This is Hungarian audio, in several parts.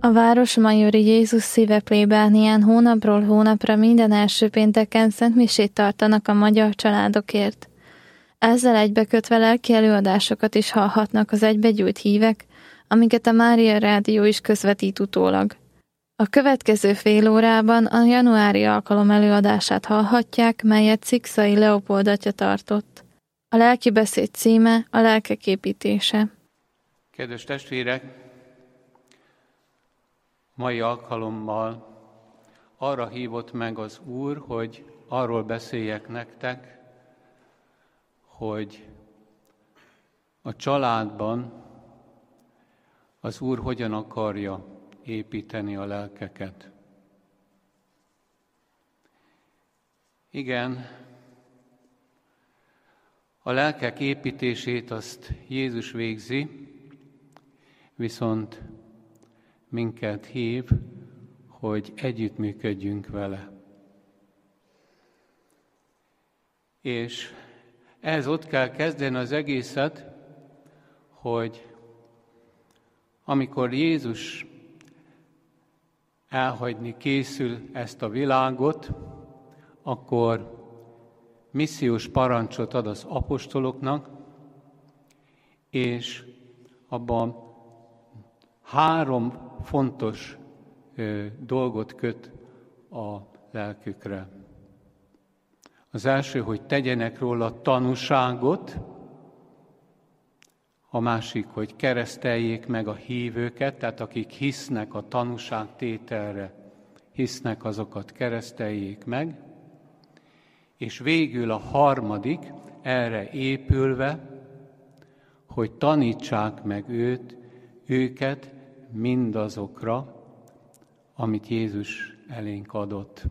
A Városmajori Jézus szíve plébánián hónapról hónapra minden első pénteken szentmisét tartanak a magyar családokért. Ezzel egybekötve lelki előadásokat is hallhatnak az egybegyűlt hívek, amiket a Mária Rádió is közvetít utólag. A következő fél órában a januári alkalom előadását hallhatják, melyet Szikszai Leopold atya tartott. A lelkibeszéd címe a lelkek építése. Kedves testvérek, mai alkalommal arra hívott meg az Úr, hogy arról beszéljek nektek, hogy a családban az Úr hogyan akarja építeni a lelkeket. Igen, a lelkek építését azt Jézus végzi, viszont minket hív, hogy együttműködjünk vele. És ehhez ott kell kezdeni az egészet, hogy amikor Jézus elhagyni készül ezt a világot, akkor missziós parancsot ad az apostoloknak, és abban 3 fontos dolgot köt a lelkükre. Az első, hogy tegyenek róla tanúságot, a másik, hogy kereszteljék meg a hívőket, tehát akik hisznek a tanúságtételre, hisznek, azokat kereszteljék meg, és végül a harmadik, erre épülve, hogy tanítsák meg őket mindazokra, amit Jézus elénk adott.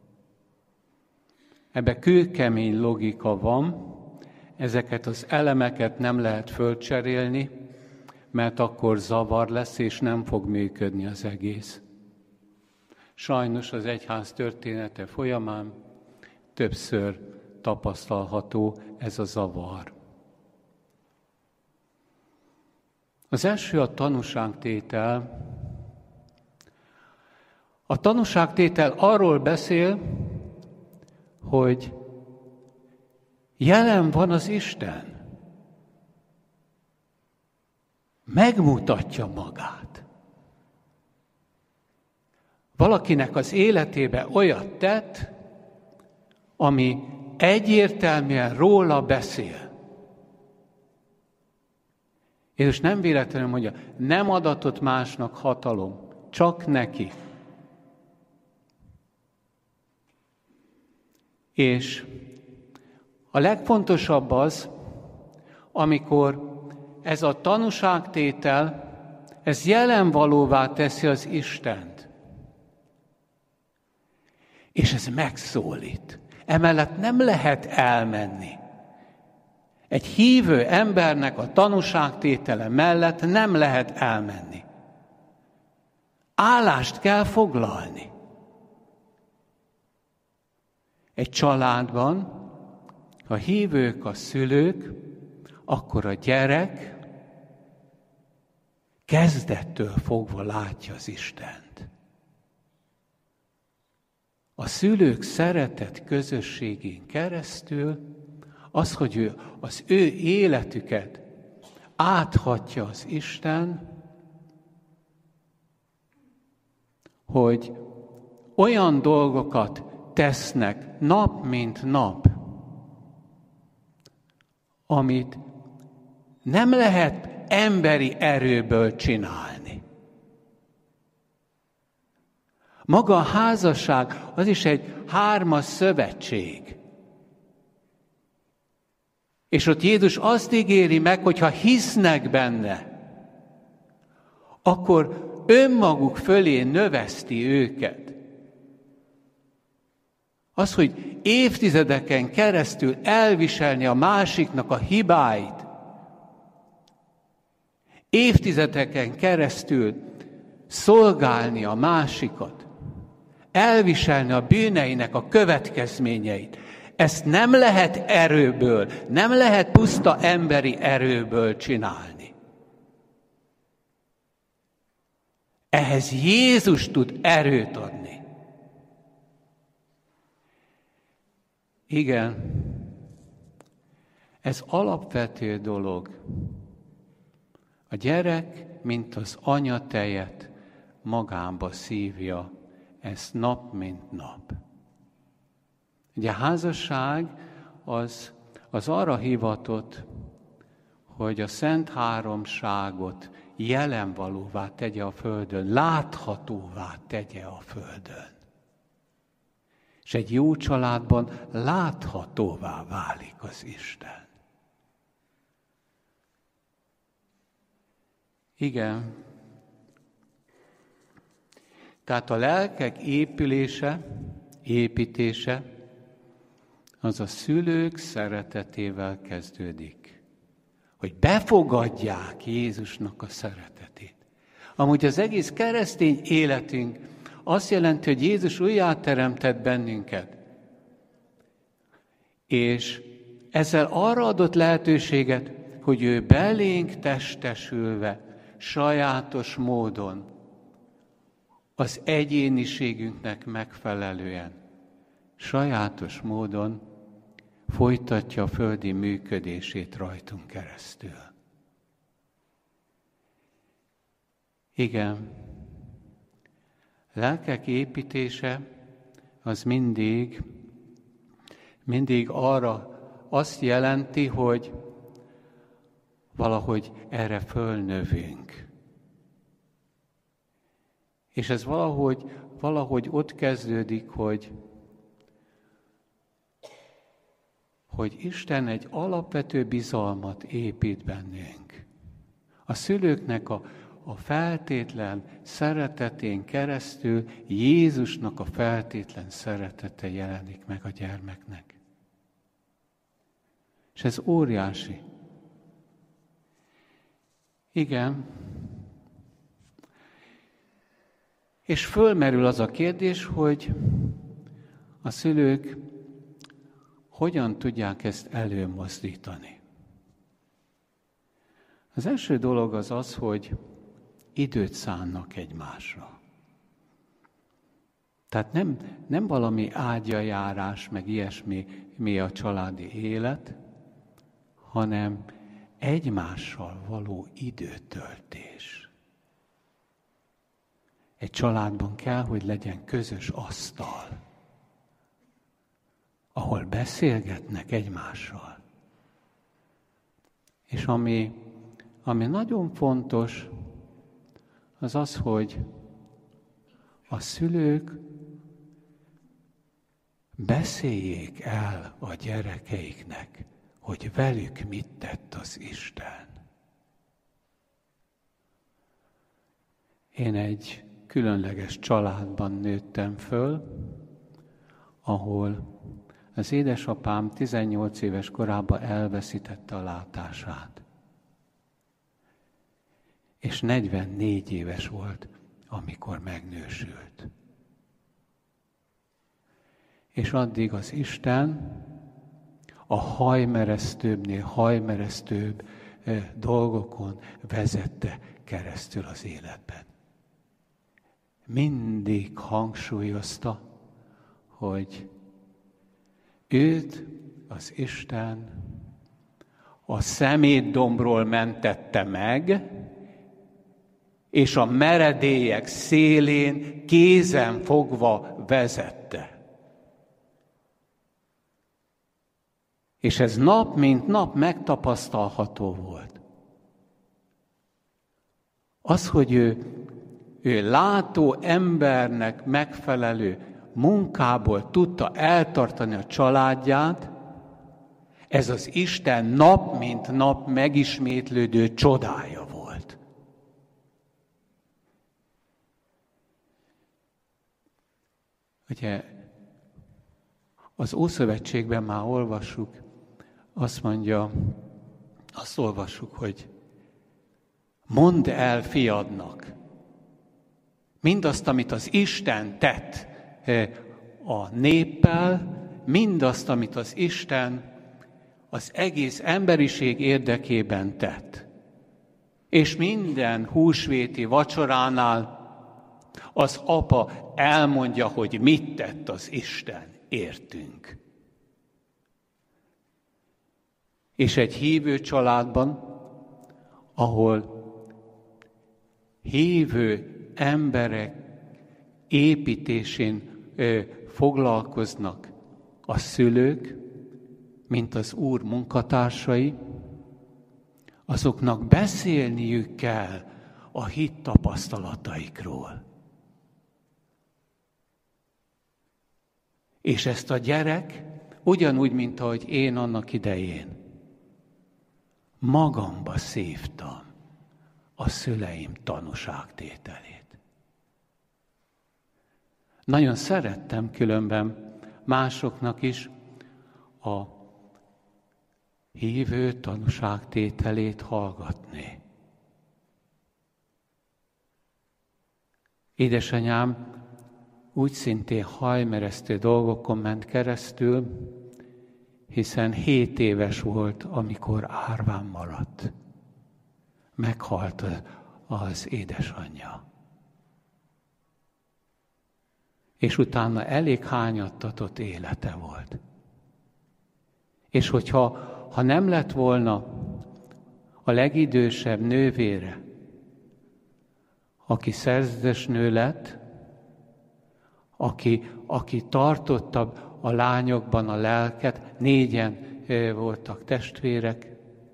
Ebbe kőkemény logika van, ezeket az elemeket nem lehet fölcserélni, mert akkor zavar lesz, és nem fog működni az egész. Sajnos az egyház története folyamán többször tapasztalható ez a zavar. Az első a tanúságtétel. A tanúságtétel arról beszél, hogy jelen van az Isten. Megmutatja magát. Valakinek az életébe olyat tett, ami egyértelműen róla beszél. Jézus nem véletlenül mondja, nem adatott másnak hatalom, csak neki. És a legfontosabb az, amikor ez a tanúságtétel, ez jelenvalóvá teszi az Istent. És ez megszólít. Emellett nem lehet elmenni. Egy hívő embernek a tanúságtétele mellett nem lehet elmenni. Állást kell foglalni. Egy családban, ha hívők a szülők, akkor a gyerek kezdettől fogva látja az Istent. A szülők szeretet közösségén keresztül az, hogy az ő életüket áthatja az Isten, hogy olyan dolgokat tesznek nap mint nap, amit nem lehet emberi erőből csinálni. Maga a házasság az is egy 3 szövetség. És ott Jézus azt ígéri meg, hogy ha hisznek benne, akkor önmaguk fölé növeszti őket. Az, hogy évtizedeken keresztül elviselni a másiknak a hibáit, évtizedeken keresztül szolgálni a másikat, elviselni a bűneinek a következményeit, ezt nem lehet erőből, nem lehet puszta emberi erőből csinálni. Ehhez Jézus tud erőt adni. Igen, ez alapvető dolog. A gyerek, mint az anya tejet, magába szívja ezt nap, mint nap. Ugye a házasság az arra hivatott, hogy a Szent Háromságot jelenvalóvá tegye a földön, láthatóvá tegye a földön. És egy jó családban láthatóvá válik az Isten. Igen. Tehát a lelkek építése, az a szülők szeretetével kezdődik. Hogy befogadják Jézusnak a szeretetét. Amúgy az egész keresztény életünk azt jelenti, hogy Jézus újjáteremtett bennünket. És ezzel arra adott lehetőséget, hogy ő belénk testesülve, sajátos módon, az egyéniségünknek megfelelően, sajátos módon folytatja a földi működését rajtunk keresztül. Igen, lelkek építése az mindig arra azt jelenti, hogy valahogy erre fölnövünk. És ez valahogy ott kezdődik, hogy Isten egy alapvető bizalmat épít bennünk. A szülőknek a feltétlen szeretetén keresztül Jézusnak a feltétlen szeretete jelenik meg a gyermeknek. És ez óriási. Igen. És fölmerül az a kérdés, hogy a szülők hogyan tudják ezt előmozdítani. Az első dolog az, hogy időt szánnak egymásra. Tehát nem valami ágyajárás, meg ilyesmi a családi élet, hanem egymással való időtöltés. Egy családban kell, hogy legyen közös asztal, ahol beszélgetnek egymással. És ami nagyon fontos, az, hogy a szülők beszéljék el a gyerekeiknek, hogy velük mit tett az Isten. Én egy különleges családban nőttem föl, ahol az édesapám 18 éves korában elveszítette a látását. És 44 éves volt, amikor megnősült. És addig az Isten a hajmeresztőbbnél hajmeresztőbb dolgokon vezette keresztül az életben. Mindig hangsúlyozta, hogy őt az Isten a szemétdombról mentette meg, és a meredélyek szélén kézen fogva vezette. És ez nap mint nap megtapasztalható volt. Az, hogy ő látó embernek megfelelő munkából tudta eltartani a családját, ez az Isten nap mint nap megismétlődő csodája volt. Ugye az Ószövetségben már olvassuk, azt olvassuk, hogy mondd el fiadnak mindazt, amit az Isten tett a néppel, mindazt, amit az Isten az egész emberiség érdekében tett. És minden húsvéti vacsoránál Az apa elmondja, hogy mit tett az Isten értünk. És egy hívő családban, ahol hívő emberek építésén foglalkoznak a szülők, mint az Úr munkatársai, azoknak beszélniük kell a hit tapasztalataikról. És ezt a gyerek, ugyanúgy, mint ahogy én annak idején, magamba szívtam a szüleim tanúságtételét. Nagyon szerettem különben másoknak is a hívő tanúságtételét hallgatni. Édesanyám úgy szintén hajmeresztő dolgokon ment keresztül, hiszen 7 éves volt, amikor árván maradt. Meghalt az édesanyja. És utána elég hányattatott élete volt. És ha nem lett volna a legidősebb nővére, aki szerzetesnő lett, aki tartotta a lányokban a lelket, 4-en voltak testvérek,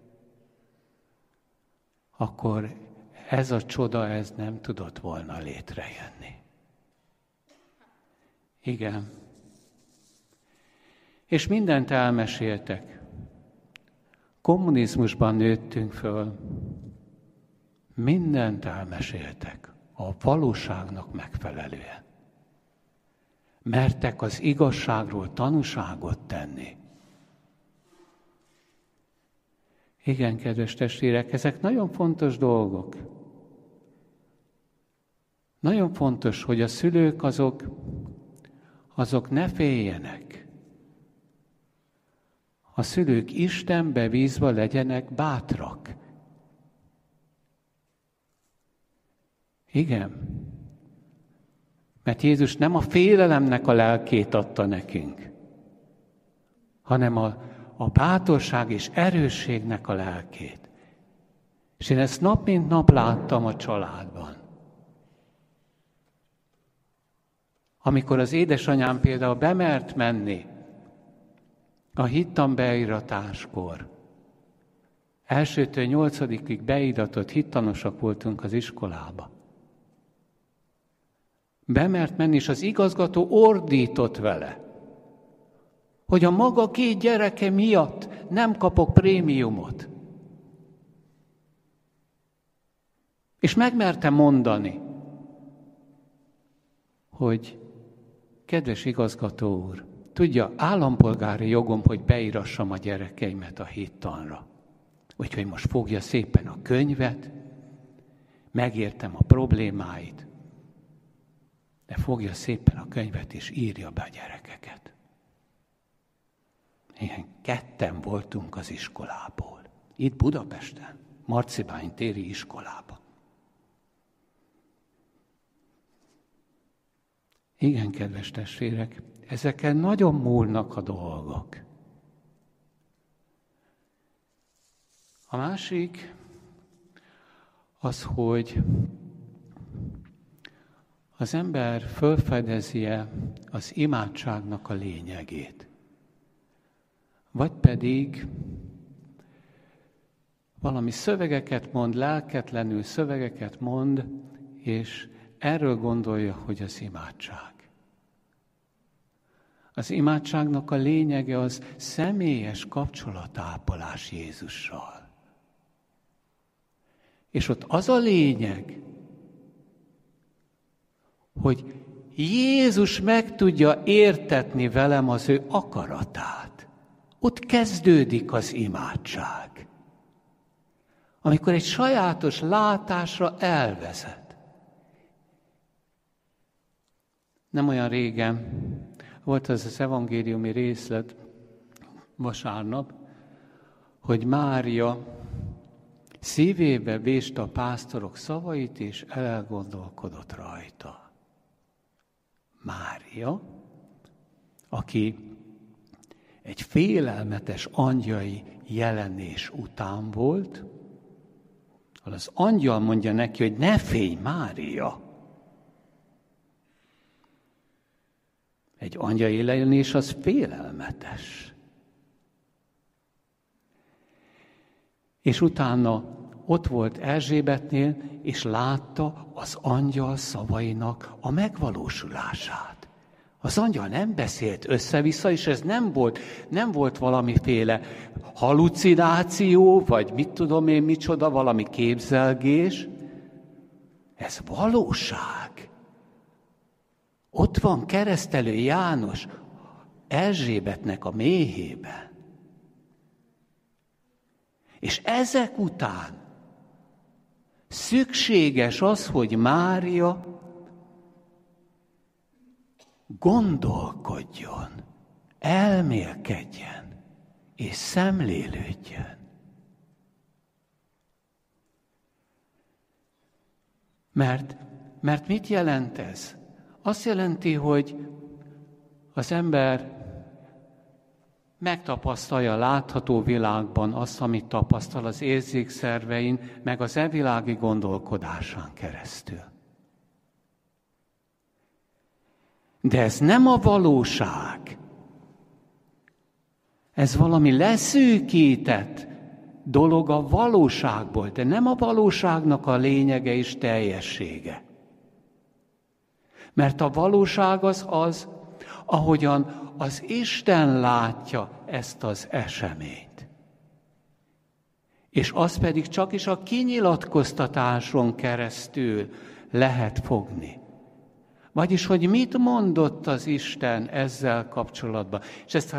akkor ez a csoda, ez nem tudott volna létrejönni. Igen. És mindent elmeséltek. Kommunizmusban nőttünk föl. Mindent elmeséltek a valóságnak megfelelően. Mertek az igazságról tanúságot tenni. Igen, kedves testvérek, ezek nagyon fontos dolgok. Nagyon fontos, hogy a szülők azok ne féljenek. A szülők Istenbe bízva legyenek bátrak. Igen. Mert Jézus nem a félelemnek a lelkét adta nekünk, hanem a bátorság és erősségnek a lelkét. És én ezt nap mint nap láttam a családban. Amikor az édesanyám például bemert menni a hittan beiratáskor, 1-től 8-ig beiratott hittanosak voltunk az iskolába. Bemert menni, és az igazgató ordított vele, hogy a maga 2 gyereke miatt nem kapok prémiumot. És megmerte mondani, hogy kedves igazgató úr, tudja, állampolgári jogom, hogy beírassam a gyerekeimet a hittanra. Úgyhogy most fogja szépen a könyvet, megértem a problémáit, de fogja szépen a könyvet és írja be a gyerekeket. Igen, 2 voltunk az iskolából. Itt Budapesten, Marcibány téri iskolában. Igen, kedves testvérek, ezeken nagyon múlnak a dolgok. A másik az, hogy az ember fölfedezi-e az imádságnak a lényegét. Vagy pedig valami szövegeket mond, lelketlenül szövegeket mond, és erről gondolja, hogy az imádság. Az imádságnak a lényege az személyes kapcsolatápolás Jézussal. És ott az a lényeg, hogy Jézus meg tudja értetni velem az ő akaratát. Ott kezdődik az imádság. Amikor egy sajátos látásra elvezet. Nem olyan régen volt az evangéliumi részlet vasárnap, hogy Mária szívébe véste a pásztorok szavait, és elgondolkodott rajta. Mária, aki egy félelmetes angyali jelenés után volt, az angyal mondja neki, hogy ne félj, Mária. Egy angyali jelenés az félelmetes. És utána ott volt Erzsébetnél, és látta az angyal szavainak a megvalósulását. Az angyal nem beszélt össze-vissza, és ez nem volt valamiféle halucináció, vagy mit tudom én micsoda, valami képzelgés. Ez valóság. Ott van keresztelő János Erzsébetnek a méhében. És ezek után szükséges az, hogy Mária gondolkodjon, elmélkedjen és szemlélődjön. Mert mit jelent ez? Azt jelenti, hogy az ember megtapasztalja a látható világban azt, amit tapasztal az érzékszervein, meg az evilági gondolkodásán keresztül. De ez nem a valóság. Ez valami leszűkített dolog a valóságból, de nem a valóságnak a lényege és teljessége. Mert a valóság az, ahogyan az Isten látja ezt az eseményt. És az pedig csak is a kinyilatkoztatáson keresztül lehet fogni. Vagyis, hogy mit mondott az Isten ezzel kapcsolatban. És ezt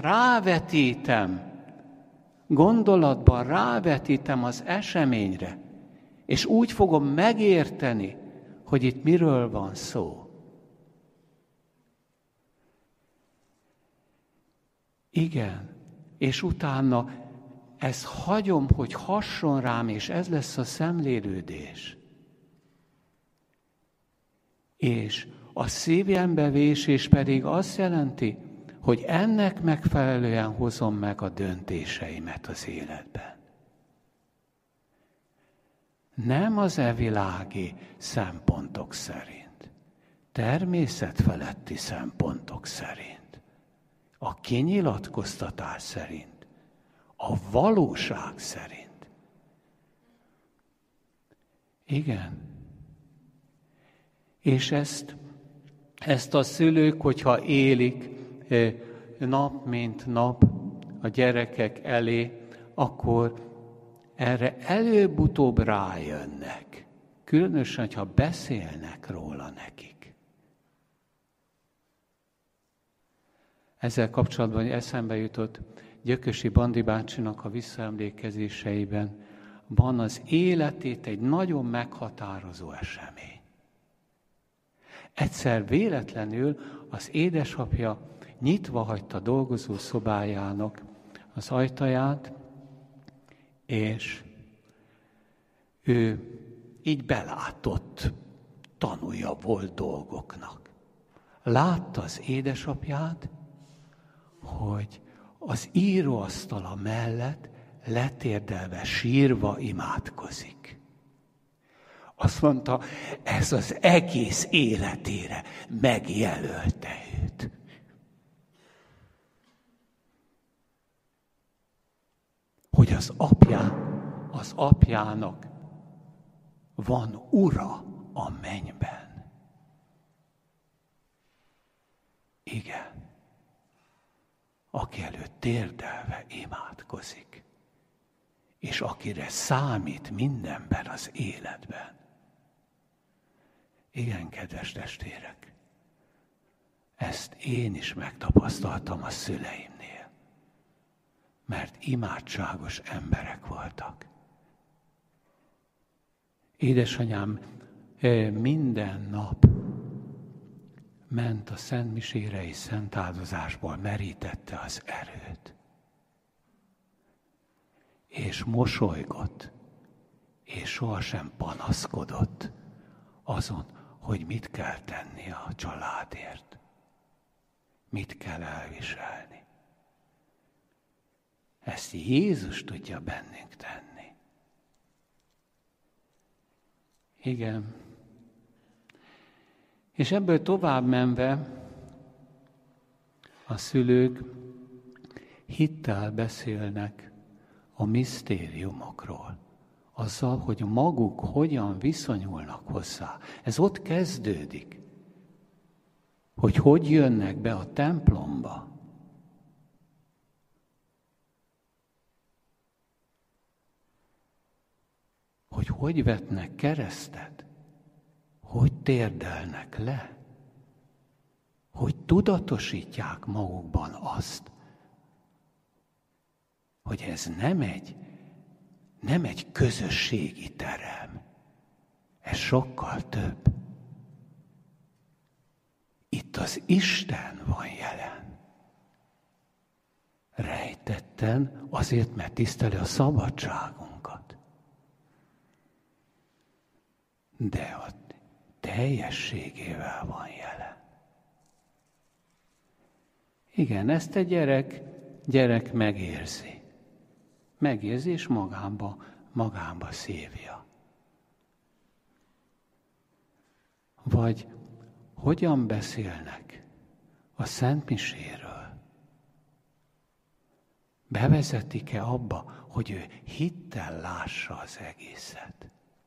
gondolatban rávetítem az eseményre, és úgy fogom megérteni, hogy itt miről van szó. Igen, és utána ezt hagyom, hogy hasson rám, és ez lesz a szemlélődés. És a szívjembevésés pedig azt jelenti, hogy ennek megfelelően hozom meg a döntéseimet az életben. Nem az evilági szempontok szerint, természetfeletti szempontok szerint, a kinyilatkoztatás szerint, a valóság szerint. Igen. És ezt a szülők, hogyha élik nap mint nap a gyerekek elé, akkor erre előbb-utóbb rájönnek. Különösen, ha beszélnek róla nekik. Ezzel kapcsolatban eszembe jutott Gyökösi Bandi bácsinak a visszaemlékezéseiben van az életét egy nagyon meghatározó esemény. Egyszer véletlenül az édesapja nyitva hagyta dolgozó szobájának az ajtaját, és ő így belátott, tanúja volt dolgoknak. Látta az édesapját, hogy az íróasztala mellett letérdelve, sírva imádkozik. Azt mondta, ez az egész életére megjelölte őt. Hogy az apjának van ura a mennyben. Igen. Aki előtt térdelve imádkozik, és akire számít mindenben az életben. Igen, kedves testvérek, ezt én is megtapasztaltam a szüleimnél, mert imádságos emberek voltak. Édesanyám minden nap ment a szentmisére és szentáldozásból, merítette az erőt. És mosolygott, és sohasem panaszkodott azon, hogy mit kell tennie a családért. mit kell elviselni. Ezt Jézus tudja bennünk tenni. Igen. És ebből tovább menve a szülők hittel beszélnek a misztériumokról. Azzal, hogy maguk hogyan viszonyulnak hozzá. Ez ott kezdődik. Hogy jönnek be a templomba. Hogy vetnek keresztet. Hogy térdelnek le. Hogy tudatosítják magukban azt, hogy ez nem egy közösségi terem. Ez sokkal több. Itt az Isten van jelen. Rejtetten azért, mert tiszteli a szabadságunkat. De a teljességével van jelen. Igen, ezt a gyerek megérzi. Megérzi, és magába szívja. Vagy hogyan beszélnek a szentmiséről? Bevezetik-e abba, hogy ő hittel lássa az egészet?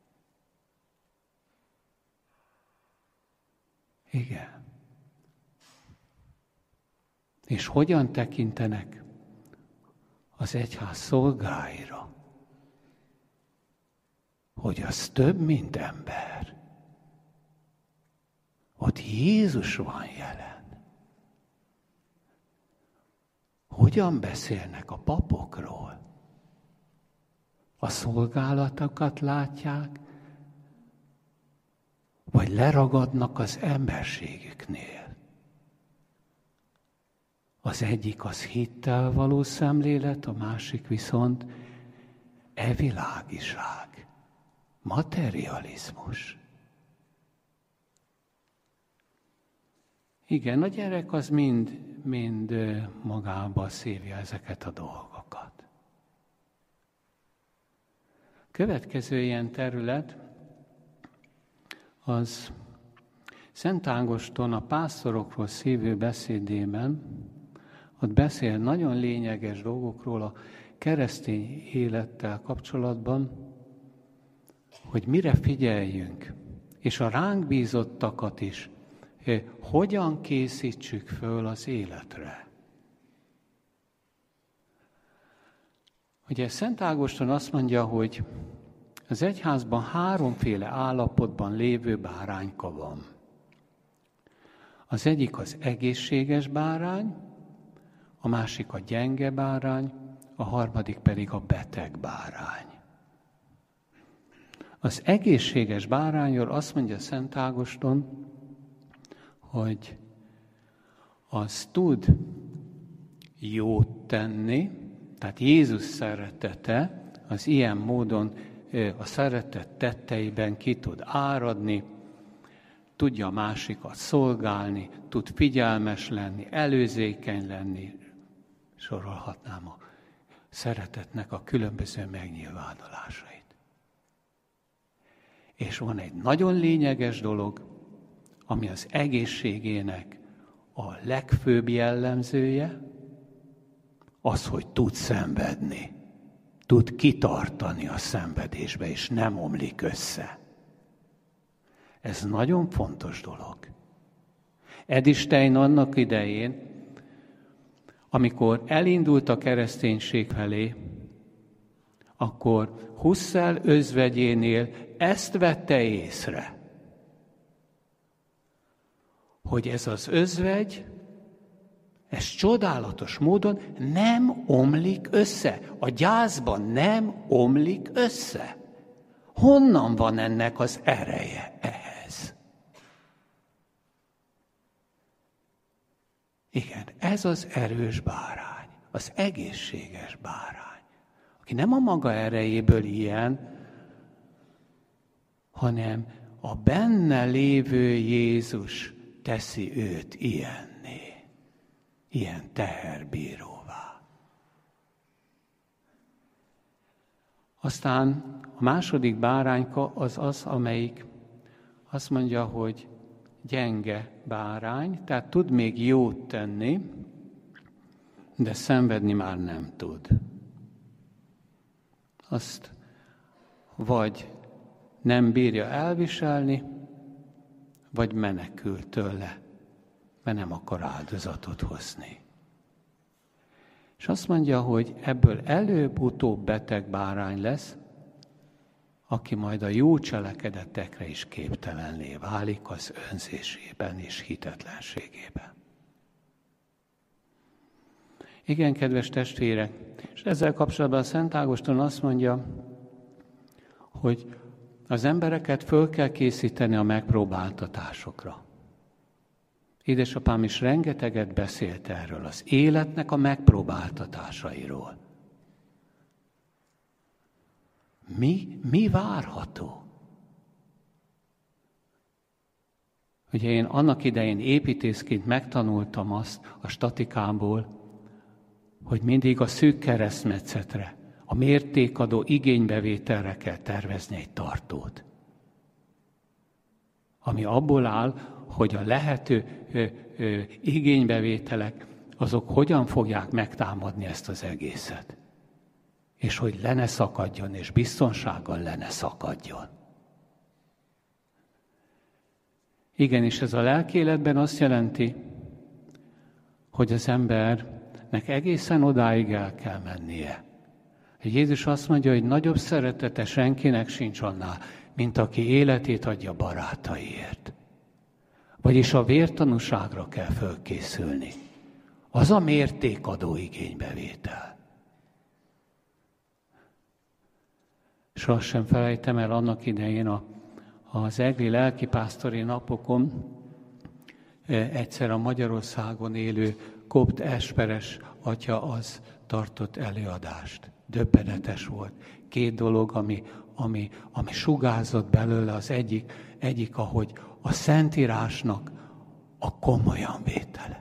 Igen. És hogyan tekintenek az egyház szolgáira? Hogy az több, mint ember. Ott Jézus van jelen. Hogyan beszélnek a papokról? A szolgálatokat látják, vagy leragadnak az emberségüknél? Az egyik az hittel való szemlélet, a másik viszont evilágiság, materializmus. Igen, a gyerek az mind magába szívja ezeket a dolgokat. Következő ilyen terület az Szent Ágoston a pásztorokról szívő beszédében, ott beszél nagyon lényeges dolgokról a keresztény élettel kapcsolatban, hogy mire figyeljünk, és a ránk bízottakat is hogyan készítsük föl az életre. Ugye Szent Ágoston azt mondja, hogy az egyházban háromféle állapotban lévő bárányka van. Az egyik az egészséges bárány, a másik a gyenge bárány, a harmadik pedig a beteg bárány. Az egészséges bárányról azt mondja Szent Ágoston, hogy az tud jót tenni, tehát Jézus szeretete az ilyen módon a szeretet tetteiben ki tud áradni, tudja a másikat szolgálni, tud figyelmes lenni, előzékeny lenni, sorolhatnám a szeretetnek a különböző megnyilvánulásait. És van egy nagyon lényeges dolog, ami az egészségének a legfőbb jellemzője, az, hogy tud szenvedni, tud kitartani a szenvedésbe, és nem omlik össze. Ez nagyon fontos dolog. Edith Stein annak idején, amikor elindult a kereszténység felé, akkor Husserl özvegyénél ezt vette észre, hogy ez az özvegy, ez csodálatos módon nem omlik össze. A gyászban nem omlik össze. Honnan van ennek az ereje ehhez? Igen, ez az erős bárány, az egészséges bárány, aki nem a maga erejéből ilyen, hanem a benne lévő Jézus teszi őt ilyenné. ilyen teherbíróvá. Aztán a második bárányka az, amelyik azt mondja, hogy gyenge bárány, tehát tud még jót tenni, de szenvedni már nem tud. Azt vagy nem bírja elviselni, vagy menekül tőle, mert nem akar áldozatot hozni. És azt mondja, hogy ebből előbb-utóbb beteg bárány lesz, aki majd a jó cselekedetekre is képtelenné válik az önzésében és hitetlenségében. Igen, kedves testvérek, és ezzel kapcsolatban a Szent Ágoston azt mondja, hogy az embereket föl kell készíteni a megpróbáltatásokra. Édesapám is rengeteget beszélt erről, az életnek a megpróbáltatásairól. Mi várható? Ugye én annak idején építészként megtanultam azt a statikából, hogy mindig a szűk keresztmetszetre, a mértékadó igénybevételre kell tervezni egy tartót. Ami abból áll, hogy a lehető igénybevételek, azok hogyan fogják megtámadni ezt az egészet. És hogy le ne szakadjon, és biztonsággal le ne szakadjon. Igen, és ez a lelki életben azt jelenti, hogy az embernek egészen odáig el kell mennie. Jézus azt mondja, hogy nagyobb szeretete senkinek sincs annál, mint aki életét adja barátaiért. Vagyis a vértanúságra kell fölkészülni. Az a mértékadó igénybevétel. Sohasem felejtem el annak idején az egri lelkipásztori napokon egyszer a Magyarországon élő kopt esperes atya az tartott előadást. Döbbenetes volt. 2 dolog, ami sugárzott belőle, az egyik, ahogy a Szentírásnak a komolyan vétele.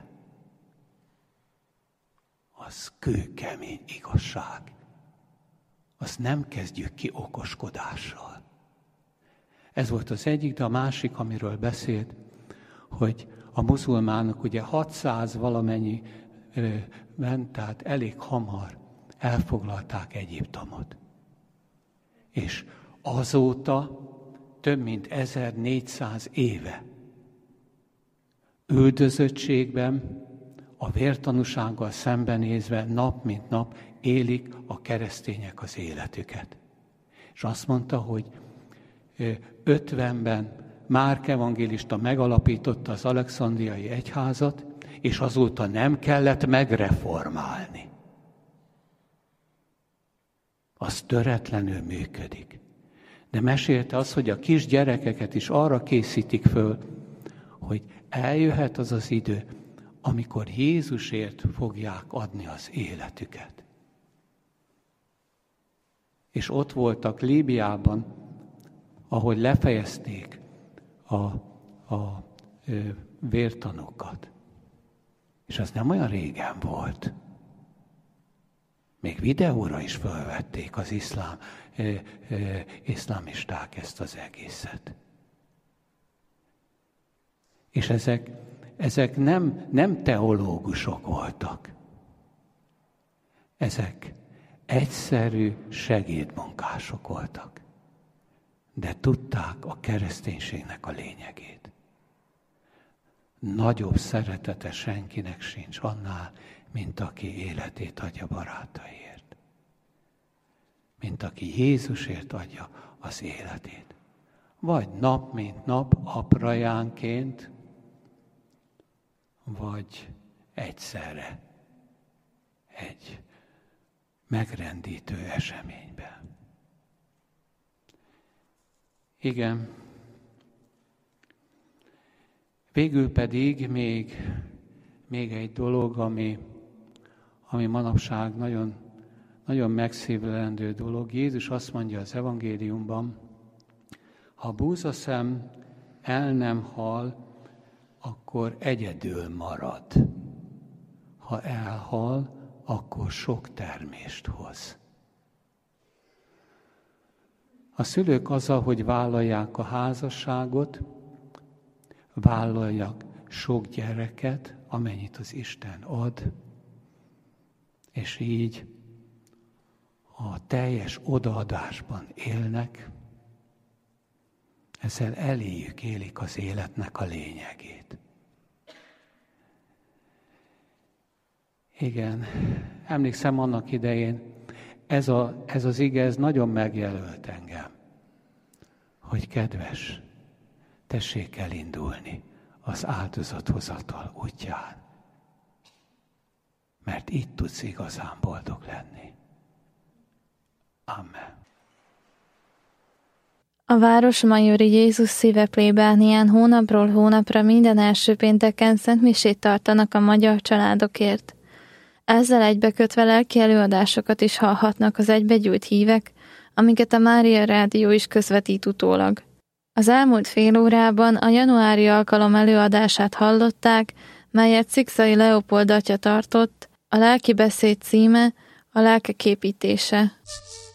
Az kőkemény igazság. Azt nem kezdjük ki okoskodással. Ez volt az egyik, de a másik, amiről beszélt, hogy a muzulmánok ugye 600 valamennyi ment, tehát elég hamar elfoglalták Egyiptomot. És azóta több mint 1400 éve üldözöttségben, a vértanúsággal szembenézve nap mint nap élik a keresztények az életüket. És azt mondta, hogy 50-ben Márk evangélista megalapította az alexandriai egyházat, és azóta nem kellett megreformálni. Az töretlenül működik. De mesélte azt, hogy a kis gyerekeket is arra készítik föl, hogy eljöhet az az idő, amikor Jézusért fogják adni az életüket. És ott voltak Líbiában, ahogy lefejezték a vértanúkat. És az nem olyan régen volt. Még videóra is felvették az iszlámisták ezt az egészet. És ezek nem teológusok voltak. Ezek egyszerű segédmunkások voltak. De tudták a kereszténységnek a lényegét. Nagyobb szeretete senkinek sincs annál, mint aki életét adja barátaiért. Mint aki Jézusért adja az életét. Vagy nap mint nap, aprajánként, vagy egyszerre egy megrendítő eseményben. Igen. Végül pedig még egy dolog, ami manapság nagyon, nagyon megszívlelendő dolog. Jézus azt mondja az evangéliumban, ha a búzaszem el nem hal, akkor egyedül marad. ha elhal, akkor sok termést hoz. A szülők azzal, hogy vállalják a házasságot, vállalják sok gyereket, amennyit az Isten ad, és így a teljes odaadásban élnek, ezzel eléjük élik az életnek a lényegét. Igen, emlékszem annak idején, ez az ige, ez nagyon megjelölt engem, hogy kedves, tessék elindulni az áldozathozatal útján, mert itt tudsz igazán boldog lenni. Amen. A Városmajori Jézus Szíve plébánián hónapról hónapra minden első pénteken szentmisét tartanak a magyar családokért. Ezzel egybekötve lelki előadásokat is hallhatnak az egybegyűlt hívek, amiket a Mária Rádió is közvetít utólag. Az elmúlt fél órában a januári alkalom előadását hallották, melyet Szikszai Leopold atya tartott, a lelki beszéd címe a lelkek építése.